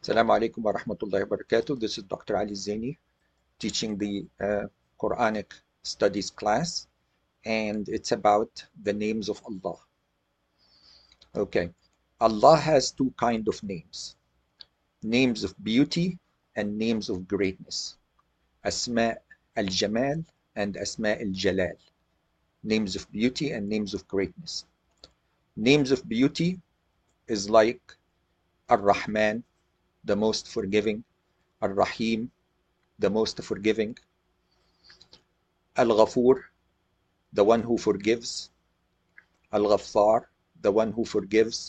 Assalamu alaikum wa rahmatullahi wa barakatuh. This is Dr. Ali Zaini teaching the Quranic studies class, and it's about the names of Allah. Okay, Allah has two kinds of names: names of beauty and names of greatness. Asma al-Jamal and Asma al-Jalal. Names of beauty and names of greatness. Names of beauty is like Ar-Rahman, the most forgiving, Ar-Rahim, the most forgiving, Al-Ghafur, the one who forgives, Al-Ghaffar, the one who forgives,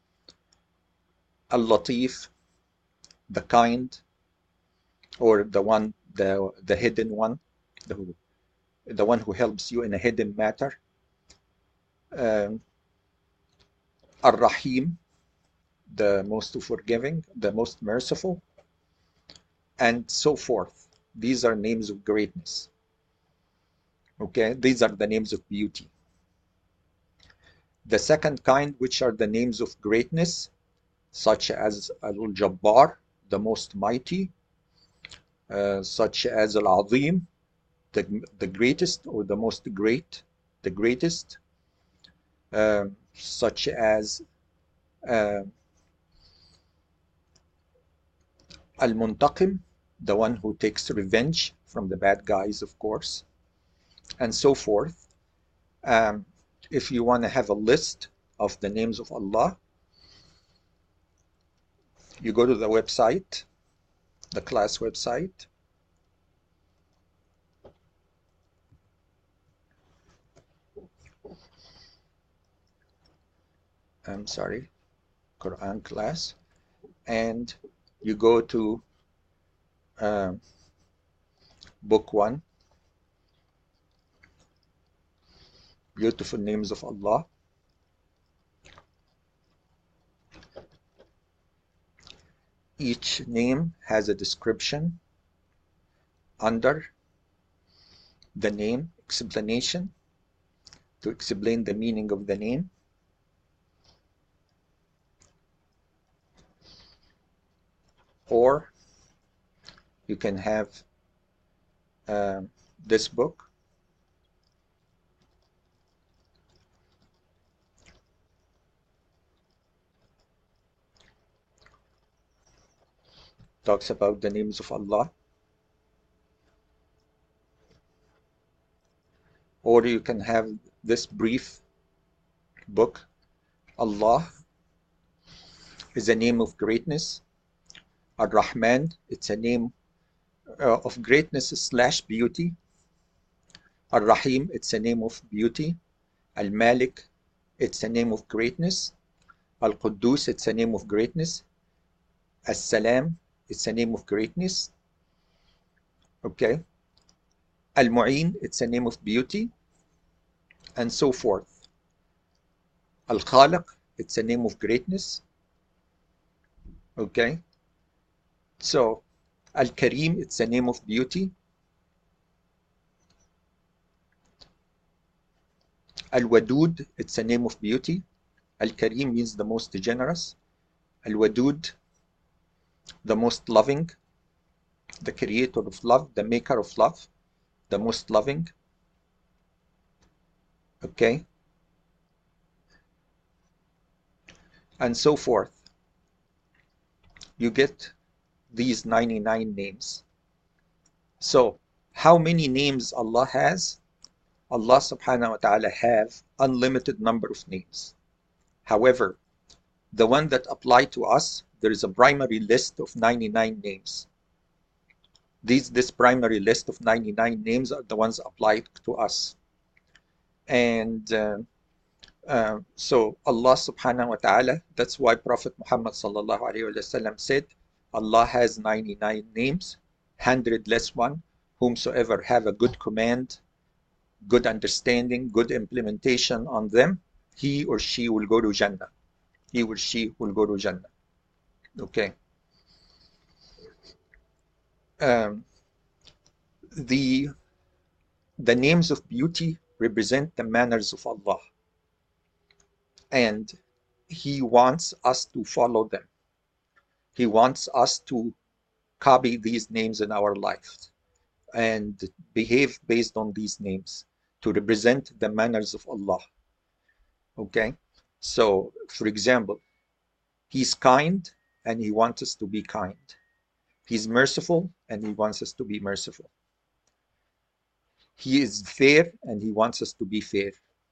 Al-Latif, the kind, or the hidden one, the one who helps you in a hidden matter, Ar-Rahim, the most forgiving, the most merciful, and so forth. These are names of greatness. Okay, these are the names of beauty. The second kind, which are the names of greatness, such as Al-Jabbar, the most mighty, such as Al-Azim, the greatest or the most great, the greatest, such as Al-Muntaqim, the one who takes revenge from the bad guys, of course, and so forth. If you want to have a list of the names of Allah, you go to the website, the class website. I'm sorry, Quran class, and you go to book 1, Beautiful Names of Allah. Each name has a description under the name, explanation to explain the meaning of the name. Or you can have this book, talks about the names of Allah. Or you can have this brief book, Allah is a name of greatness. Ar-Rahman, it's a name of greatness / beauty. Ar-Rahim, it's a name of beauty. Al-Malik, it's a name of greatness. Al-Quddus, it's a name of greatness. As-Salam, it's a name of greatness. Okay. Al-Mu'in, it's a name of beauty, and so forth. Al-Khaliq, it's a name of greatness. Okay. So, Al-Karim, it's a name of beauty. Al-Wadud, it's a name of beauty. Al-Karim means the most generous. Al-Wadud, the most loving, the creator of love, the maker of love, the most loving. Okay. And so forth. You get these 99 names. So, how many names Allah has? Allah subhanahu wa ta'ala have unlimited number of names. However, the one that apply to us, there is a primary list of 99 names. This primary list of 99 names are the ones applied to us. And so Allah subhanahu wa ta'ala, that's why Prophet Muhammad sallallahu alayhi wa sallam said, Allah has 99 names, 100 less one, whomsoever have a good command, good understanding, good implementation on them, he or she will go to Jannah. He or she will go to Jannah. Okay. The names of beauty represent the manners of Allah, and He wants us to follow them. He wants us to copy these names in our life and behave based on these names to represent the manners of Allah. Okay? So, for example, He's kind and He wants us to be kind. He's merciful and He wants us to be merciful. He is fair and He wants us to be fair.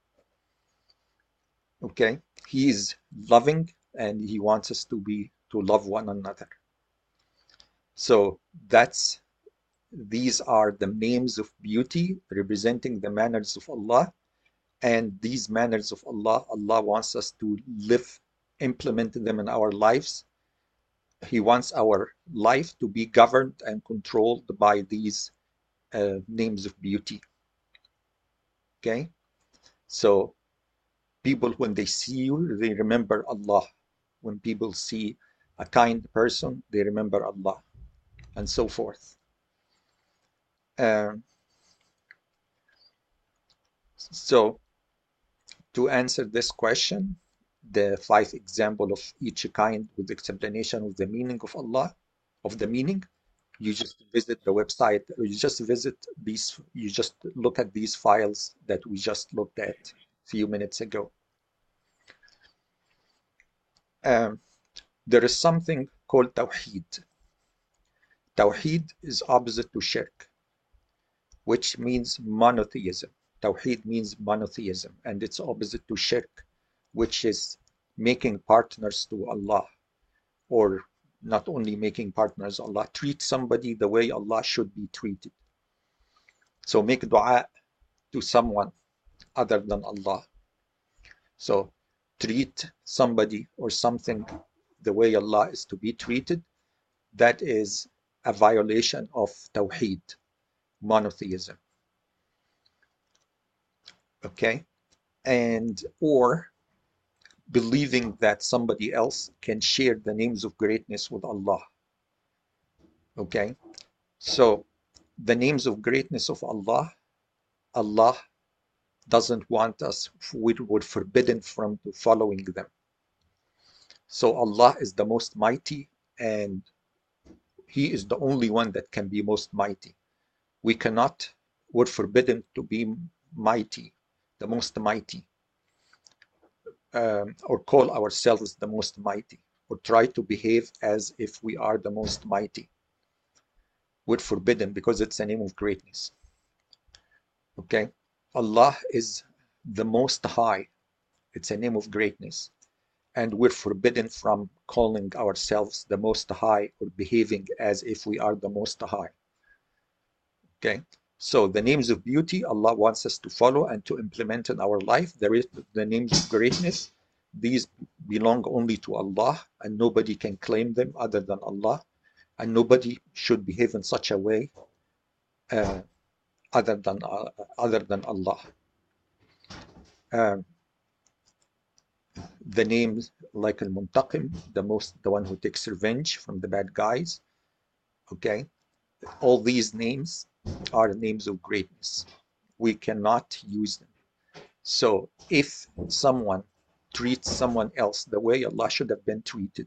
Okay? He is loving and He wants us to love one another. So these are the names of beauty representing the manners of Allah. And these manners of Allah, Allah wants us to implement them in our lives. He wants our life to be governed and controlled by these names of beauty. Okay? So people, when they see you, they remember Allah. When people see a kind person, they remember Allah, and so forth. So to answer this question, the 5 examples of each kind with explanation of the meaning of Allah, of the meaning, you just visit the website, or you just look at these files that we just looked at a few minutes ago. There is something called Tawheed. Tawheed is opposite to Shirk, which means monotheism. Tawheed means monotheism, and it's opposite to Shirk, which is making partners to Allah, or not only making partners, Allah treat somebody the way Allah should be treated. So make dua to someone other than Allah. So treat somebody or something the way Allah is to be treated. That is a violation of Tawheed, monotheism. Okay? And or believing that somebody else can share the names of greatness with Allah. Okay? So the names of greatness of Allah, Allah doesn't want us, we're forbidden from following them. So Allah is the most mighty, and He is the only one that can be most mighty. We're forbidden to be mighty, the most mighty, or call ourselves the most mighty, or try to behave as if we are the most mighty. We're forbidden because it's a name of greatness. Okay? Allah is the most high. It's a name of greatness. And we're forbidden from calling ourselves the most high or behaving as if we are the most high. Okay? So the names of beauty, Allah wants us to follow and to implement in our life. There is the names of greatness. These belong only to Allah, and nobody can claim them other than Allah. And nobody should behave in such a way other than Allah. The names like Al-Muntaqim, the one who takes revenge from the bad guys. Okay, all these names are names of greatness. We cannot use them. So if someone treats someone else the way Allah should have been treated,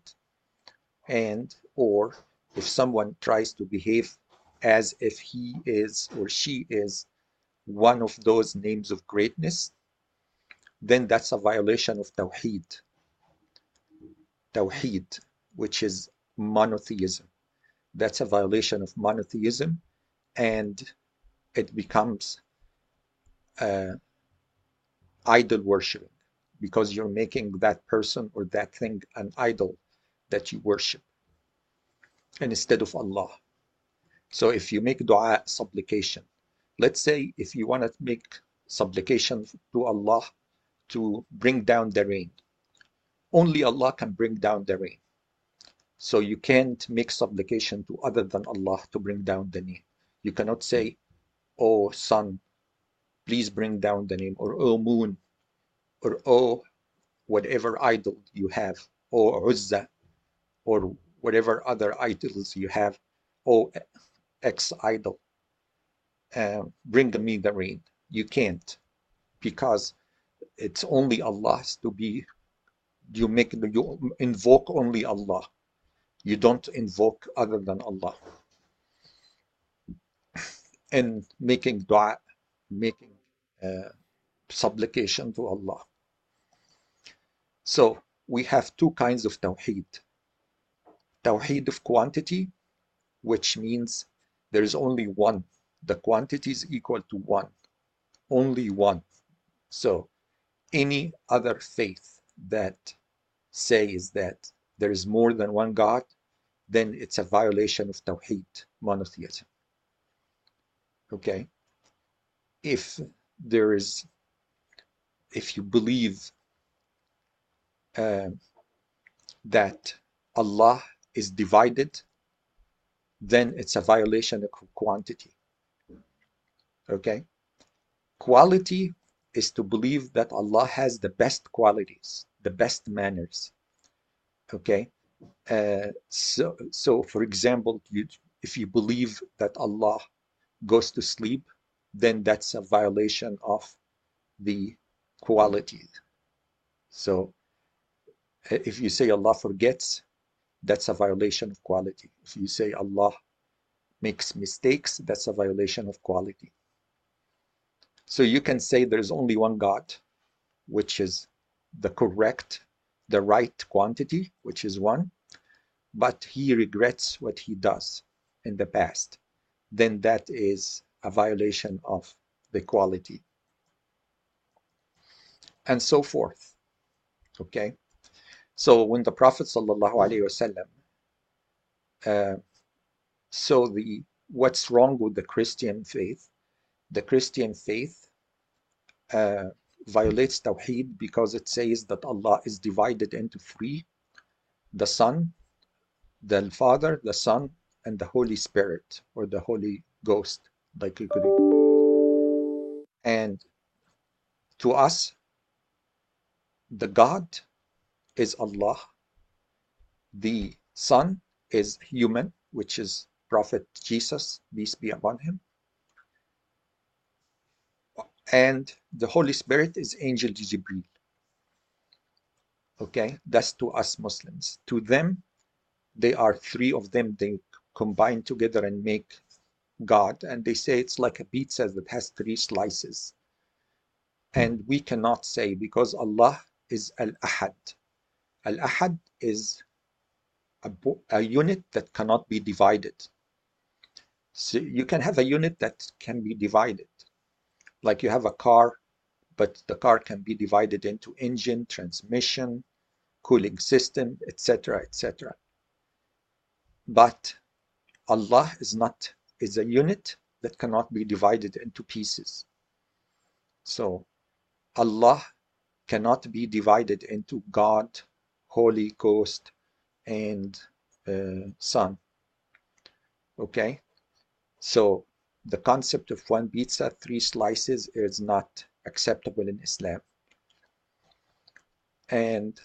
or if someone tries to behave as if he is or she is one of those names of greatness, then that's a violation of Tawheed. Tawheed, which is monotheism. That's a violation of monotheism, and it becomes idol worshiping, because you're making that person or that thing an idol that you worship, and instead of Allah. So if you make dua, supplication, let's say if you want to make supplication to Allah to bring down the rain, only Allah can bring down the rain. So you can't make supplication to other than Allah to bring down the rain. You cannot say, "Oh sun, please bring down the rain," or "Oh moon," or "Oh whatever idol you have," or Uzza, or whatever other idols you have, "Oh X idol, bring me the rain." You can't, because it's only Allah's to be. You invoke only Allah. You don't invoke other than Allah. And making dua, making supplication to Allah. So we have two kinds of tawheed. Tawheed of quantity, which means there is only one. The quantity is equal to one, only one. So any other faith that says that there is more than one God, then it's a violation of Tawheed, monotheism. Okay? If there is, if you believe that Allah is divided, then it's a violation of quantity. Okay? Quality is to believe that Allah has the best qualities, the best manners. Okay? So for example, if you believe that Allah goes to sleep, then that's a violation of the quality. So if you say Allah forgets, that's a violation of quality. If you say Allah makes mistakes, that's a violation of quality. So you can say there's only one God, which is the correct, the right quantity, which is one, but he regrets what he does in the past, then that is a violation of the quality, and so forth. Okay? So when the Prophet ﷺ saw what's wrong with the Christian faith, the Christian faith violates Tawheed because it says that Allah is divided into three: the Son, the Father, the Son, and the Holy Spirit, or the Holy Ghost, like you could. And to us, the God is Allah, the Son is human, which is Prophet Jesus, peace be upon him, and the Holy Spirit is Angel Jibreel. Okay, that's to us Muslims. To them, they are three of them, they combine together and make God, and they say it's like a pizza that has three slices. And we cannot say, because Allah is Al-Ahad. Al-Ahad is a unit that cannot be divided. So you can have a unit that can be divided. Like you have a car, but the car can be divided into engine, transmission, cooling system, etc., etc. But Allah is a unit that cannot be divided into pieces. So Allah cannot be divided into God, Holy Ghost, and Son. Okay? So the concept of one pizza, three slices is not acceptable in Islam. And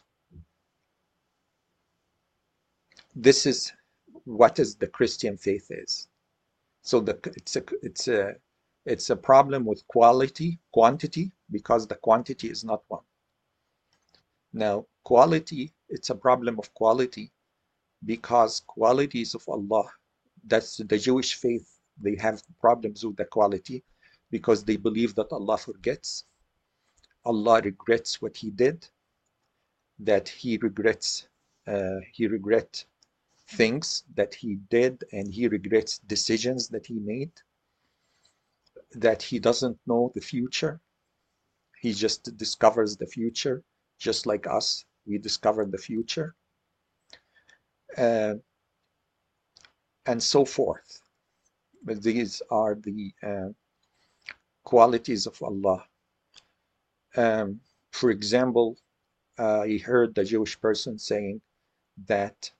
this is what is the Christian faith is. So it's a problem with quantity, because the quantity is not one. Now, quality, it's a problem of quality because qualities of Allah, that's the Jewish faith, they have problems with the quality because they believe that Allah forgets, Allah regrets what he did, that he regrets things that he did, and he regrets decisions that he made, that he doesn't know the future. He just discovers the future, just like us, we discover the future, uh, and so forth. But these are the qualities of Allah. For example, I heard the Jewish person saying that,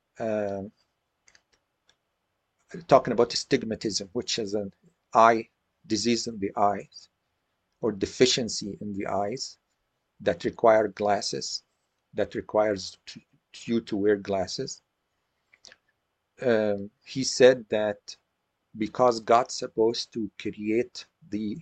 talking about astigmatism, which is an eye disease in the eyes, or deficiency in the eyes, that require glasses, that requires you to wear glasses. He said that because God's supposed to create the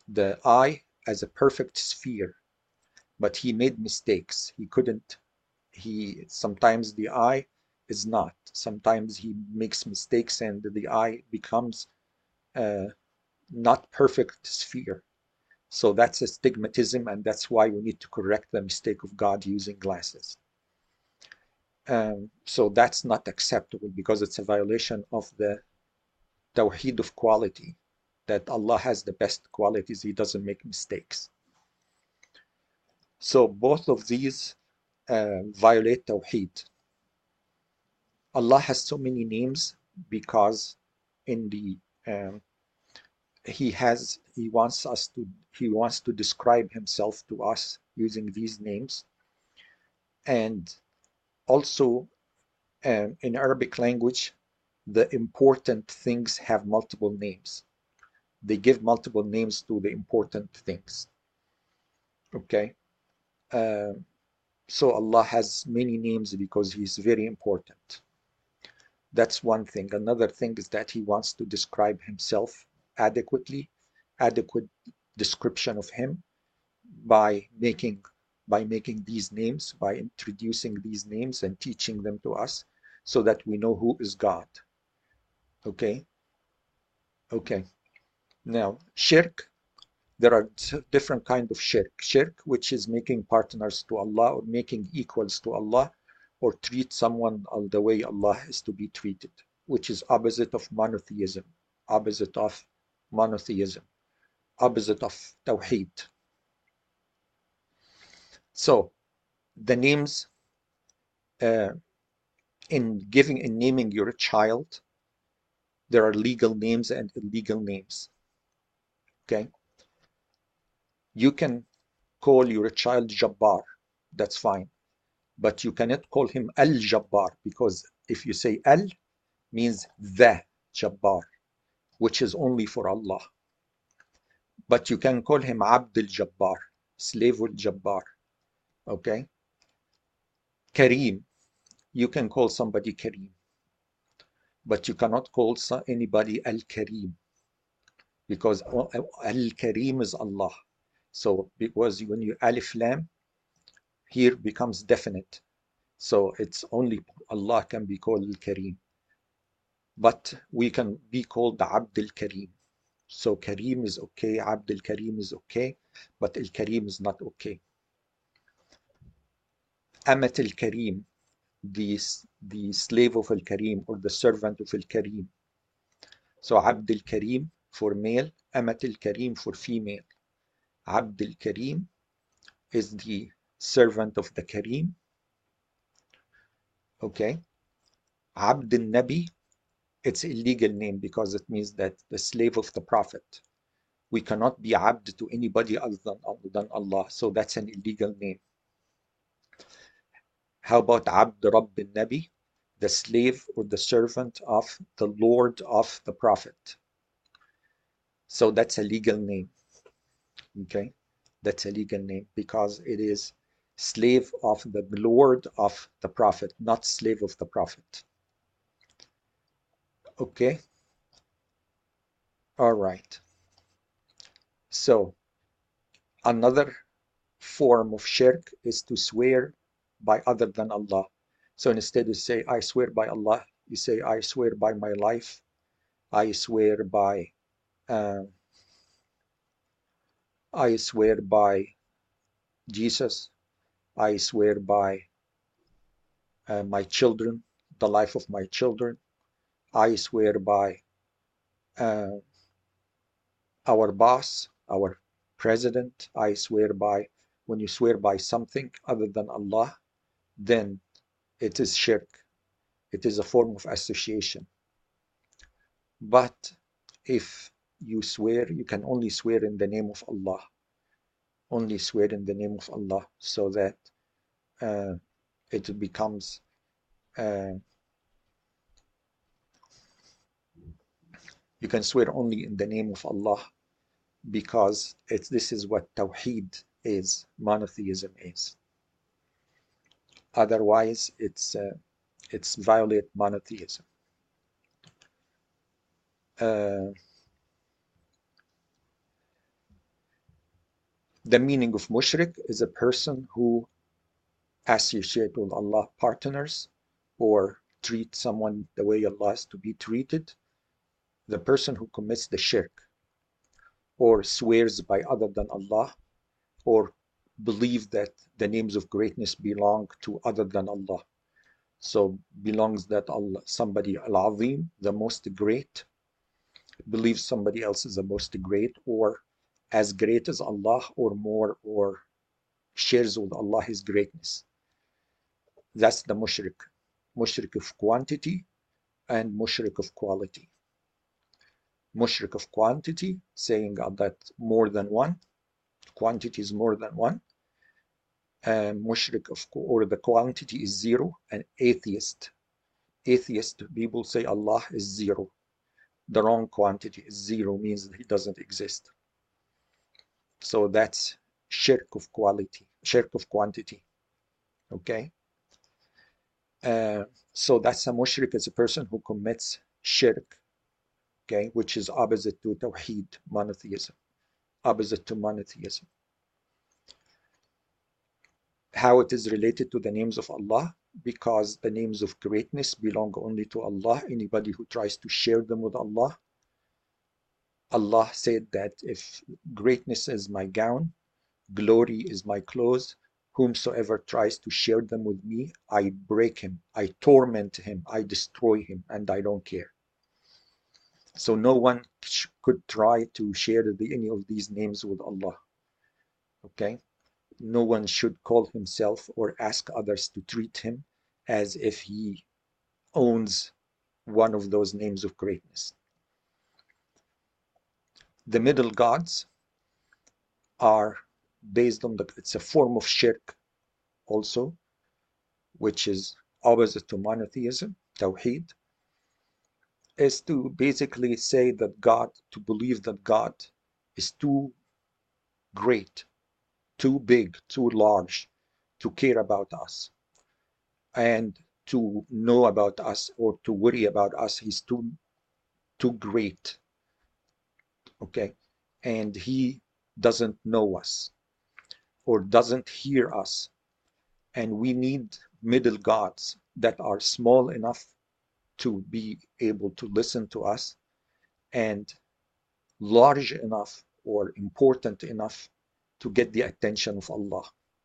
eye as a perfect sphere, but he made mistakes. He couldn't he sometimes the eye is not. Sometimes he makes mistakes and the eye becomes uh, not perfect sphere. So that's astigmatism, and that's why we need to correct the mistake of God using glasses. So that's not acceptable because it's a violation of the Tawheed of quality, that Allah has the best qualities, He doesn't make mistakes. So both of these violate Tawheed. Allah has so many names because in the he wants to describe himself to us using these names. And also in Arabic language, the important things have multiple names. They give multiple names to the important things. Okay. Uh, so Allah has many names because He's very important. That's one thing. Another thing is that He wants to describe Himself adequately, adequate description of Him by making these names, by introducing these names and teaching them to us so that we know who is God. Okay? Okay. Now, shirk, there are different kind of shirk. Shirk, which is making partners to Allah or making equals to Allah or treat someone the way Allah is to be treated, which is opposite of monotheism, opposite of monotheism, opposite of Tawheed. So the names in naming your child, there are legal names and illegal names. Okay, you can call your child Jabbar, that's fine, but you cannot call him Al-Jabbar, because if you say Al, means the Jabbar, which is only for Allah. But you can call him Abd al-Jabbar, slave al-Jabbar. Okay, Kareem, you can call somebody Kareem, but you cannot call anybody Al-Kareem, because Al-Kareem is Allah. So because when you Alif Lam, here becomes definite. So it's only Allah can be called Al-Kareem. But we can be called Abd al-Kareem. So Kareem is okay, Abd al-Kareem is okay, but al-Kareem is not okay. Amat al-Kareem, the slave of al-Kareem or the servant of al-Kareem. So Abd al-Kareem for male, Amat al-Kareem for female. Abd al-Kareem is the servant of the Kareem. Okay. Abd al-Nabi, it's illegal name because it means that the slave of the Prophet. We cannot be abd to anybody other than Allah. So that's an illegal name. How about Abd Rabb al-Nabi, the slave or the servant of the Lord of the Prophet? So that's a legal name. Okay, that's a legal name because it is slave of the Lord of the Prophet, not slave of the Prophet. Okay, all right. So another form of shirk is to swear by other than Allah. So instead you say, I swear by Allah, you say, I swear by my life, I swear by, uh, I swear by Jesus, I swear by my children, the life of my children, I swear by uh, our boss, our president, I swear by. When you swear by something other than Allah, then it is shirk. It is a form of association. But if you swear, you can only swear in the name of Allah. Only swear in the name of Allah, so that uh, it becomes uh, you can swear only in the name of Allah, because this is what Tawheed is, monotheism is. Otherwise, it's violate monotheism. Uh, the meaning of mushrik is a person who associate with Allah partners or treat someone the way Allah is to be treated, the person who commits the shirk or swears by other than Allah or believe that the names of greatness belong to other than Allah. So belongs that Allah, somebody Al-Azim, the most great, believes somebody else is the most great or as great as Allah or more, or shares with Allah his greatness. That's the mushrik. Mushrik of quantity and mushrik of quality. Mushrik of quantity, saying that more than one, quantity is more than one. Mushrik of, or the quantity is zero. An atheist. Atheist people say Allah is zero. The wrong quantity is zero, means that he doesn't exist. So that's shirk of quality, shirk of quantity. Okay. So that's a mushrik, is a person who commits shirk, okay, which is opposite to tawheed, monotheism, opposite to monotheism. How it is related to the names of Allah? Because the names of greatness belong only to Allah. Anybody who tries to share them with Allah, Allah said that if greatness is my gown, glory is my clothes, whomsoever tries to share them with me, I break him, I torment him, I destroy him, and I don't care. So no one could try to share any of these names with Allah. Okay? No one should call himself or ask others to treat him as if he owns one of those names of greatness. The middle gods are based on it's a form of shirk also, which is opposite to monotheism, tawheed, is to basically say that God, to believe that God is too great, too big, too large to care about us and to know about us or to worry about us. He's too great. Okay. And he doesn't know us or doesn't hear us. And we need middle gods that are small enough to be able to listen to us and large enough or important enough to get the attention of Allah.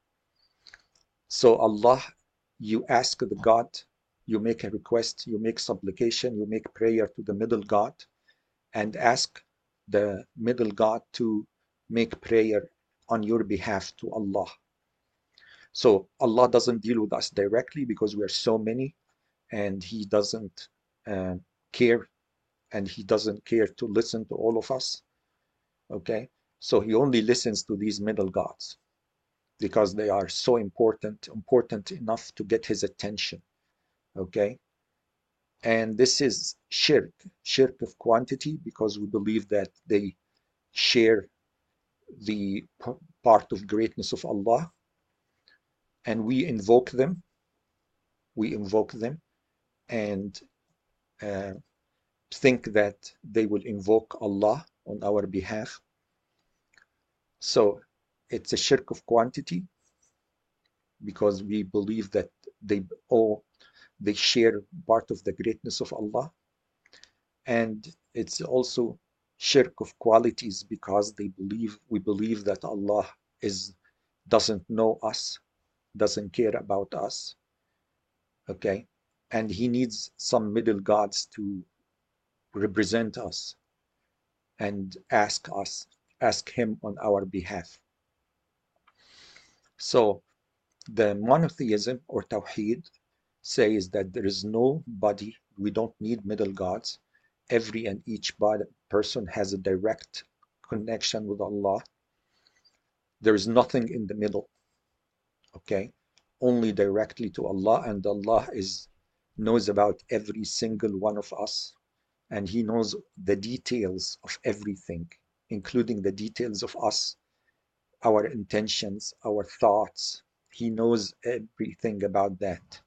So Allah, you ask the God, you make a request, you make supplication, you make prayer to the middle God and ask the middle God to make prayer on your behalf to Allah. So Allah doesn't deal with us directly because we are so many and he doesn't care, and he doesn't care to listen to all of us. Okay, so he only listens to these middle gods because they are so important enough to get his attention. Okay, and this is shirk of quantity, because we believe that they share the part of greatness of Allah, and we invoke them and think that they will invoke Allah on our behalf. So it's a shirk of quantity because we believe that they share part of the greatness of Allah. And it's also shirk of qualities because we believe that Allah doesn't know us, doesn't care about us. Okay, and he needs some middle gods to represent us and ask him on our behalf. So the monotheism or tawheed says that there is nobody, we don't need middle gods. Every and each person has a direct connection with Allah. There is nothing in the middle, okay? Only directly to Allah, and Allah knows about every single one of us, and he knows the details of everything, including the details of us, our intentions, our thoughts. He knows everything about that.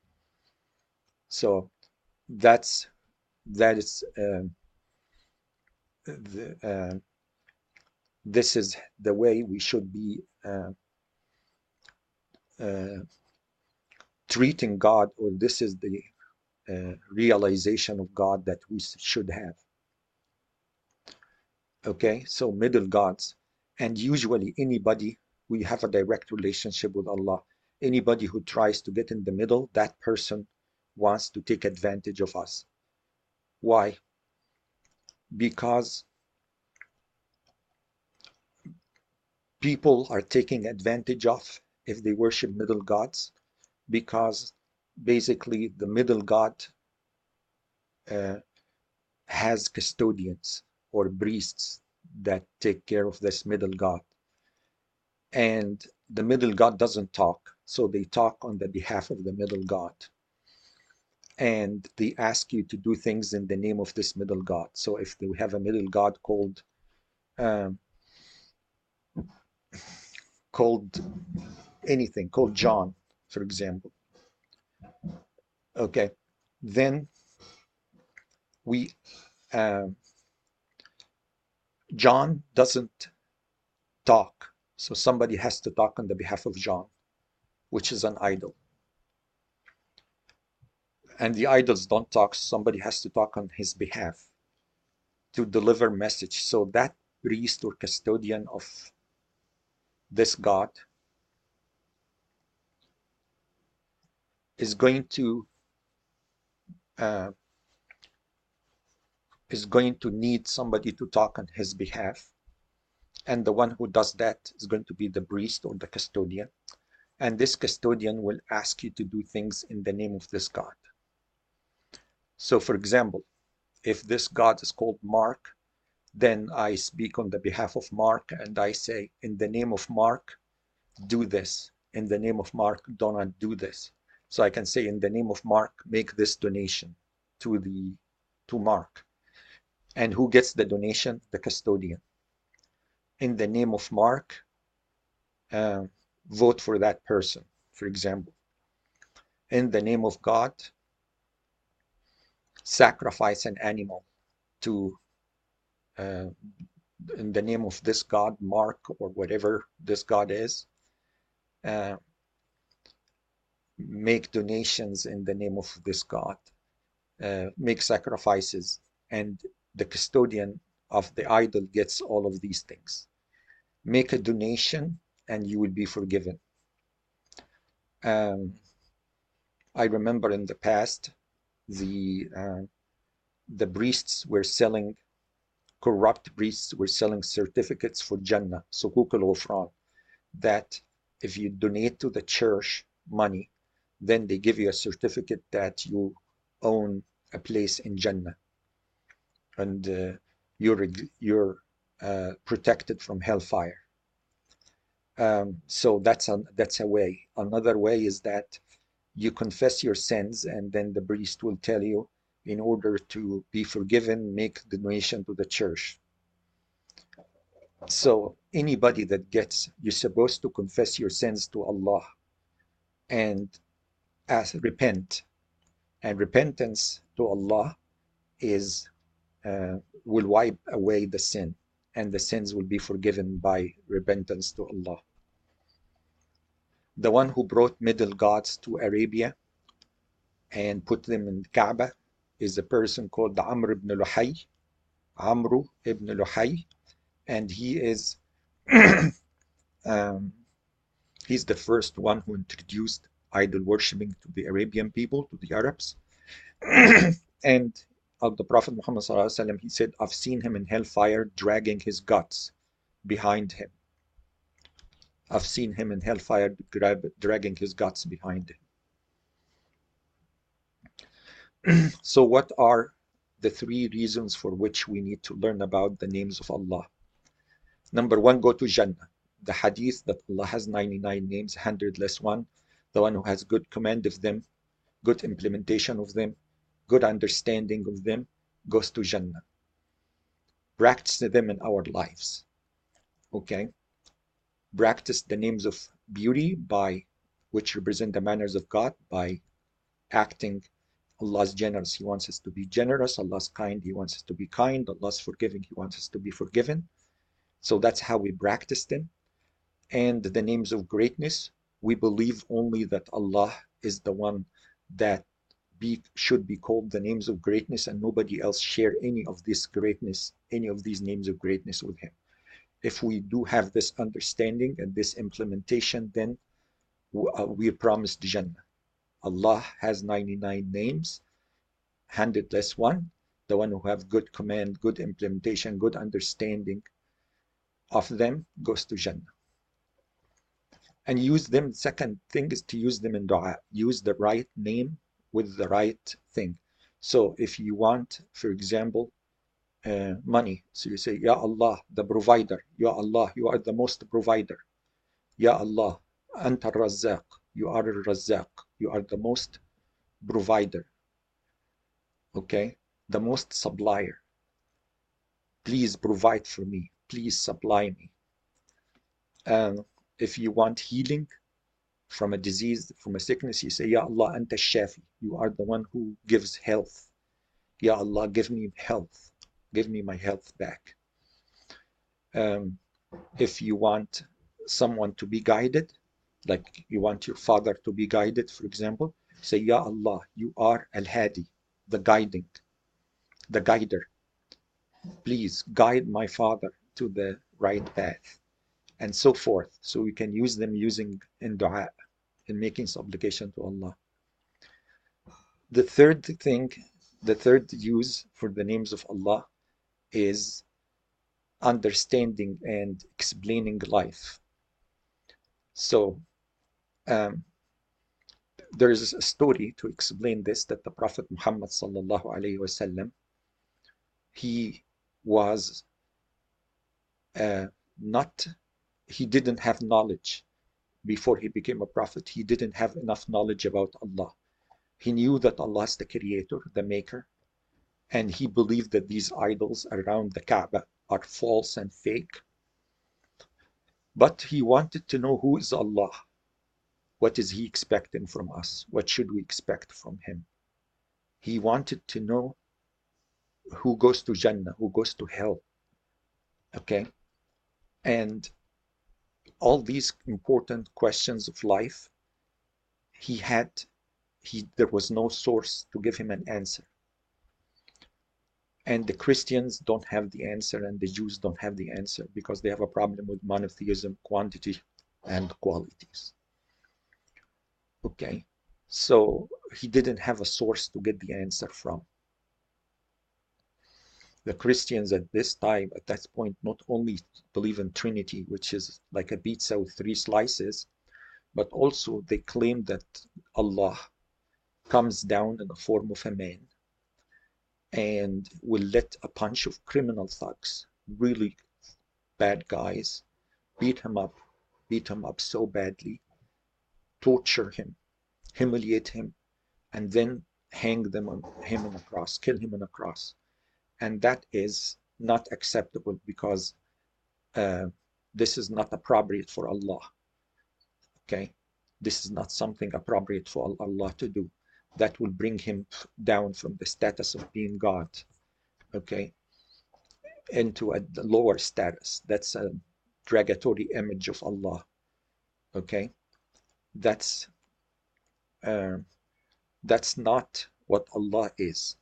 So that is this is the way we should be treating God, or this is the realization of God that we should have. Okay, so middle gods. And usually anybody, we have a direct relationship with Allah. Anybody who tries to get in the middle, that person wants to take advantage of us. Why? Because people are taking advantage of if they worship middle gods, because basically the middle god uh, has custodians or priests that take care of this middle god. And the middle god doesn't talk, so they talk on the behalf of the middle god. And they ask you to do things in the name of this middle god. So if we have a middle god um, called anything, called John, for example, okay, then we John doesn't talk, so somebody has to talk on the behalf of John, which is an idol. And the idols don't talk, so somebody has to talk on his behalf to deliver message. So that priest or custodian of this god is going to uh, need somebody to talk on his behalf, and the one who does that is going to be the priest or the custodian, and this custodian will ask you to do things in the name of this god. So for example, if this god is called Mark, then I speak on the behalf of Mark and I say, in the name of Mark, do this. In the name of Mark, do not do this. So I can say, in the name of Mark, make this donation to Mark. And who gets the donation? The custodian. In the name of Mark, vote for that person, for example. In the name of God, sacrifice an animal to in the name of this God, Mark, or whatever this God is, make donations in the name of this God, make sacrifices, and the custodian of the idol gets all of these things. Make a donation and you will be forgiven. I remember in the past, the priests were selling, corrupt priests were selling certificates for Jannah, sukuk al-ghufran, that if you donate to the church money, then they give you a certificate that you own a place in Jannah, and you're protected from hellfire. So that's a way. Another way is that you confess your sins, and then the priest will tell you, in order to be forgiven, make the donation to the church. So anybody that gets, you're supposed to confess your sins to Allah and repent. And repentance to Allah is will wipe away the sin, and the sins will be forgiven by repentance to Allah. The one who brought middle gods to Arabia and put them in Kaaba is a person called Amr ibn Luhay. Amr ibn Luhay, and he is um, he's the first one who introduced idol worshipping to the Arabian people, to the Arabs. And of the Prophet Muhammad ﷺ, he said, I've seen him in hellfire dragging his guts behind him. I've seen him in hellfire dragging his guts behind him. So what are the three reasons for which we need to learn about the names of Allah? Number one, go to Jannah. The hadith that Allah has 99 names, 100 less one. The one who has good command of them, good implementation of them, good understanding of them, goes to Jannah. Practice them in our lives. Okay? Practice the names of beauty, by which represent the manners of God, by acting. Allah's generous, He wants us to be generous. Allah's kind, He wants us to be kind. Allah's forgiving, He wants us to be forgiven. So that's how we practice them. And the names of greatness, we believe only that Allah is the one that should be called the names of greatness, and nobody else share any of this greatness, any of these names of greatness with him. If we do have this understanding and this implementation, then we are promised Jannah. Allah has 99 names, 100 less one. The one who have good command, good implementation, good understanding of them goes to Jannah. And use them. Second thing is to use them in dua. Use the right name with the right thing. So if you want, for example, money, so you say, Ya Allah, the provider. Ya Allah, you are the most provider. Ya Allah, Anta Razzaq, you are Razzaq, you are the most provider. Okay, the most supplier. Please provide for me. Please supply me. If you want healing from a disease, from a sickness, you say, Ya Allah, Anta Shafi. You are the one who gives health. Ya Allah, give me health. Give me my health back. If you want someone to be guided, like you want your father to be guided, for example, say, Ya Allah, you are Al-Hadi, the guiding, the guider. Please guide my father to the right path, and so forth. So we can use them using in dua, in making supplication to Allah. The third thing, the third use for the names of Allah is understanding and explaining life. So there is a story to explain this, that the Prophet Muhammad sallallahu alaihi wasallam, he was he didn't have knowledge before he became a prophet. He didn't have enough knowledge about Allah. He knew that Allah is the creator, the maker, and he believed that these idols around the Kaaba are false and fake. But he wanted to know, who is Allah? What is he expecting from us? What should we expect from him? He wanted to know who goes to Jannah, who goes to hell. Okay? And all these important questions of life, there was no source to give him an answer. And the Christians don't have the answer, and the Jews don't have the answer, because they have a problem with monotheism, quantity, and qualities. Okay, so he didn't have a source to get the answer from. The Christians at this time, at that point, not only believe in Trinity, which is like a pizza with 3 slices, but also they claim that Allah comes down in the form of a man and will let a bunch of criminal thugs, really bad guys, beat him up so badly, torture him, humiliate him, and then hang him on a cross, kill him on a cross. And that is not acceptable, because this is not appropriate for Allah. Okay, this is not something appropriate for Allah to do. That will bring him down from the status of being God, okay, into a lower status. That's a derogatory image of Allah. Okay, that's not what Allah is.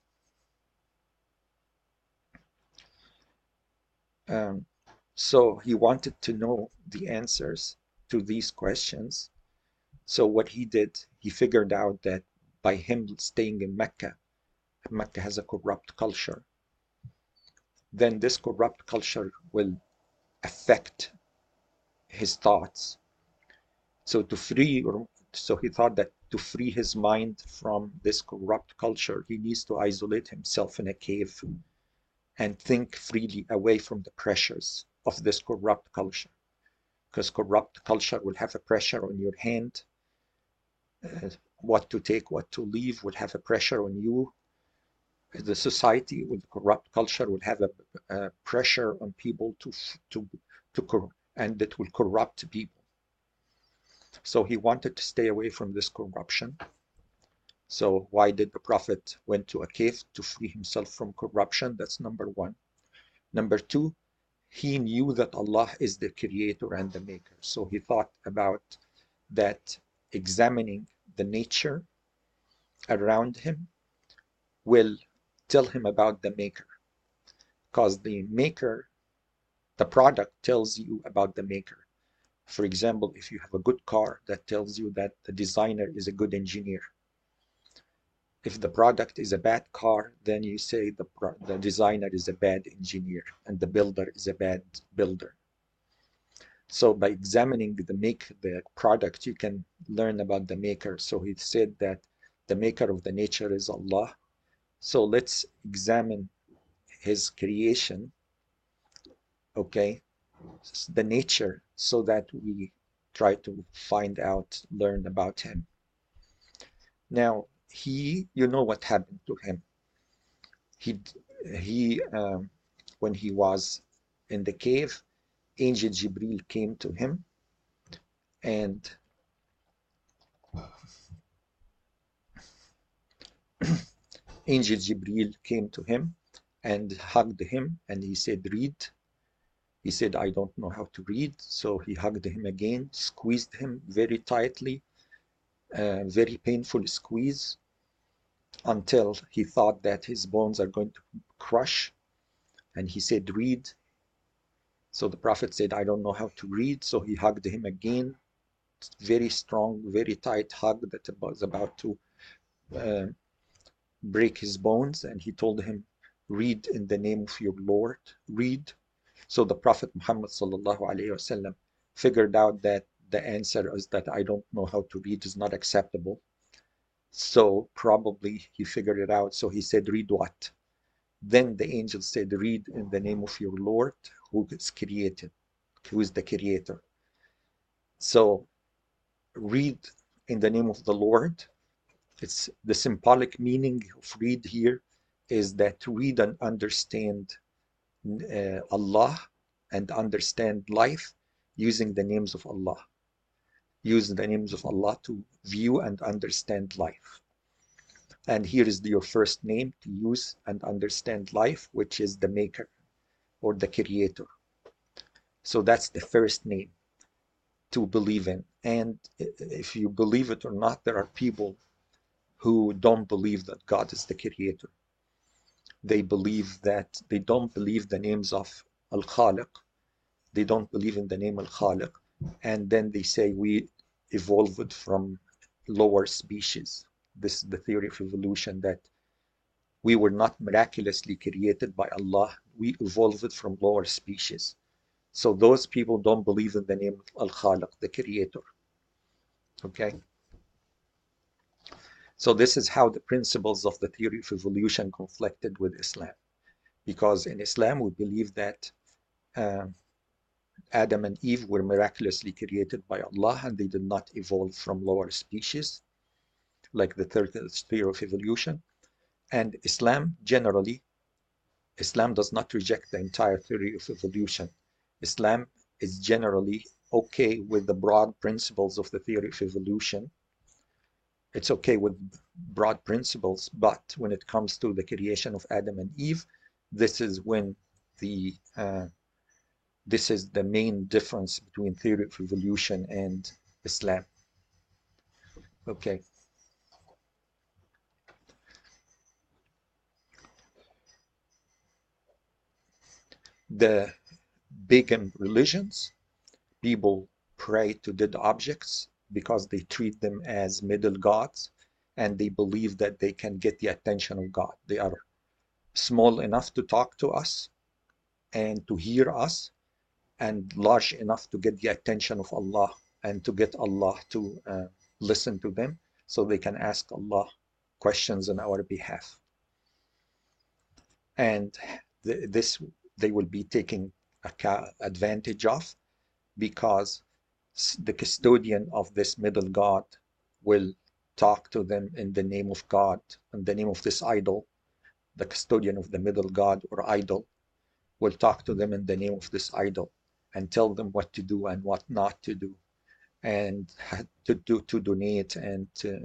So he wanted to know the answers to these questions. So what he did, he figured out that by him staying in Mecca, Mecca has a corrupt culture, then this corrupt culture will affect his thoughts. So he thought that to free his mind from this corrupt culture, he needs to isolate himself in a cave and think freely away from the pressures of this corrupt culture. Because corrupt culture will have a pressure on your hand, what to take, what to leave, will have a pressure on you. The society with corrupt culture will have a pressure on people and it will corrupt people. So he wanted to stay away from this corruption. So why did the Prophet went to a cave? To free himself from corruption. That's number one. Number two, he knew that Allah is the creator and the maker. So he thought about that, examining the nature around him will tell him about the maker, because the maker, the product tells you about the maker. For example, if you have a good car, that tells you that the designer is a good engineer. If the product is a bad car, then you say the designer is a bad engineer and the builder is a bad builder. So by examining the product, you can learn about the maker. So he said that the maker of the nature is Allah. So let's examine his creation, okay, the nature, so that we try to find out, learn about him. Now, you know what happened to him. He when he was in the cave, Angel Jibril came to him, and Angel Jibril came to him and hugged him, and he said, read. He said, I don't know how to read. So he hugged him again, squeezed him very tightly, very painful squeeze, until he thought that his bones are going to crush. And he said, read. So the Prophet said, I don't know how to read. So he hugged him again, very strong, very tight hug that was about to break his bones. And he told him, read in the name of your Lord, read. So the Prophet Muhammad ﷺ figured out that the answer is that I don't know how to read is not acceptable. So probably he figured it out. So he said, read what? Then the angel said, read in the name of your Lord who is created, who is the creator. So read in the name of the Lord. It's the symbolic meaning of read here is that to read and understand Allah and understand life using the names of Allah. Use the names of Allah to view and understand life. And here is your first name to use and understand life, which is the maker or the creator. So that's the first name to believe in. And if you believe it or not, there are people who don't believe that God is the creator. They believe that they don't believe the names of Al-Khaliq. They don't believe in the name Al-Khaliq. And then they say we evolved from lower species. This is the theory of evolution, that we were not miraculously created by Allah. We evolved from lower species. So those people don't believe in the name Al-Khaliq, the creator. Okay? So this is how the principles of the theory of evolution conflicted with Islam. Because in Islam, we believe that Adam and Eve were miraculously created by Allah and they did not evolve from lower species, like the third theory of evolution. And Islam does not reject the entire theory of evolution. Islam is generally okay with the broad principles of the theory of evolution. It's okay with broad principles, but when it comes to the creation of Adam and Eve, this is when this is the main difference between theory of evolution and Islam. Okay. The pagan religions, people pray to dead objects because they treat them as middle gods, and they believe that they can get the attention of God. They are small enough to talk to us and to hear us, and large enough to get the attention of Allah and to get Allah to listen to them, so they can ask Allah questions on our behalf. And this they will be taking advantage of, because the custodian of this middle god will talk to them in the name of God, in the name of this idol. The custodian of the middle god or idol will talk to them in the name of this idol and tell them what to do and what not to do, and to donate and to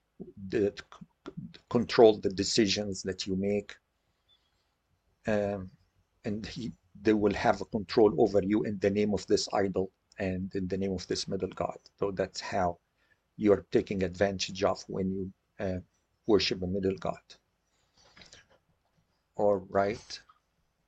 control the decisions that you make. And they will have a control over you in the name of this idol and in the name of this middle god. So that's how you're taking advantage of when you worship a middle god. All right.